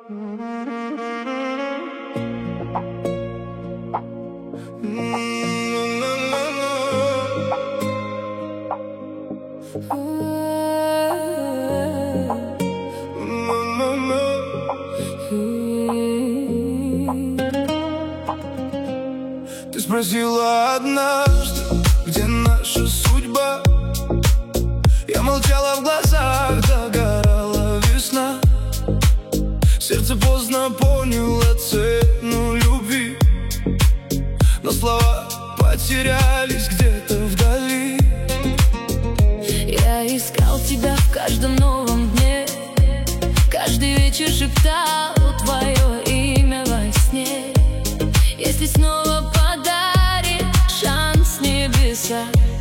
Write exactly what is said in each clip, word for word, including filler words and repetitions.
Ты спросила однажды, где наша судьба. Я молчала, в глазах догорала весна. Сердце поздно поняло цену любви, но слова потерялись где-то вдали. Я искал тебя в каждом новом дне, каждый вечер шептал твое имя во сне. Если снова подарит шанс небеса,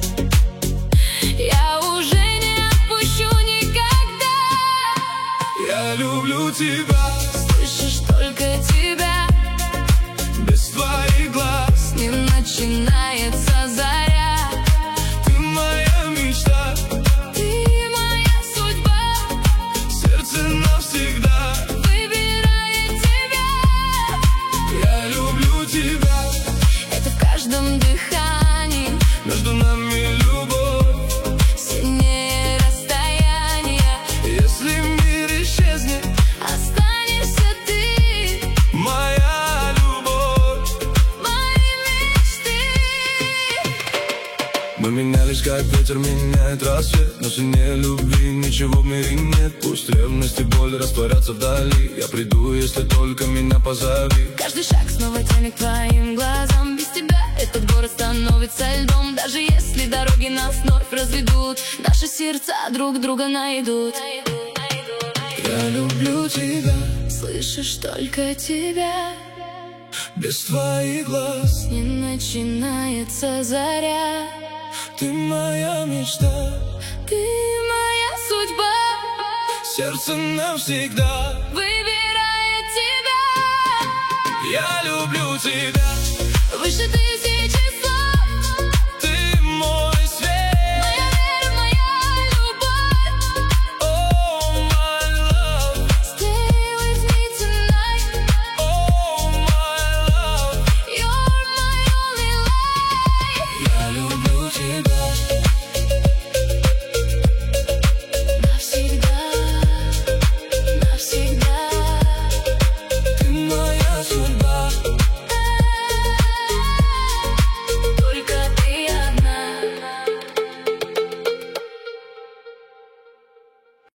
я уже не отпущу никогда. Я люблю тебя, слышишь, только тебя. Без твоих глаз не начинается заря. Ты моя мечта, ты моя судьба. Сердце навсегда выбирает тебя. Я люблю тебя, это в каждом дыхании. Между нами любовь сильнее расстояния. Если мир исчезнет, останешься ты. моя любовь, мои мечты. Мы менялись, как ветер меняет рассвет, но сильнее любви ничего в мире нет. Пусть ревность и боль растворятся вдали. Я приду, если только меня позови. Каждый шаг снова тянет к твоим глазам. Без тебя этот город становится льдом. Даже если дороги нас вновь разведут, наши сердца друг друга найдут. Я люблю тебя, слышишь, только тебя. Без твоих глаз не начинается заря. Ты моя мечта, ты моя судьба. Сердце навсегда выбирает тебя. Я люблю тебя, выше ты.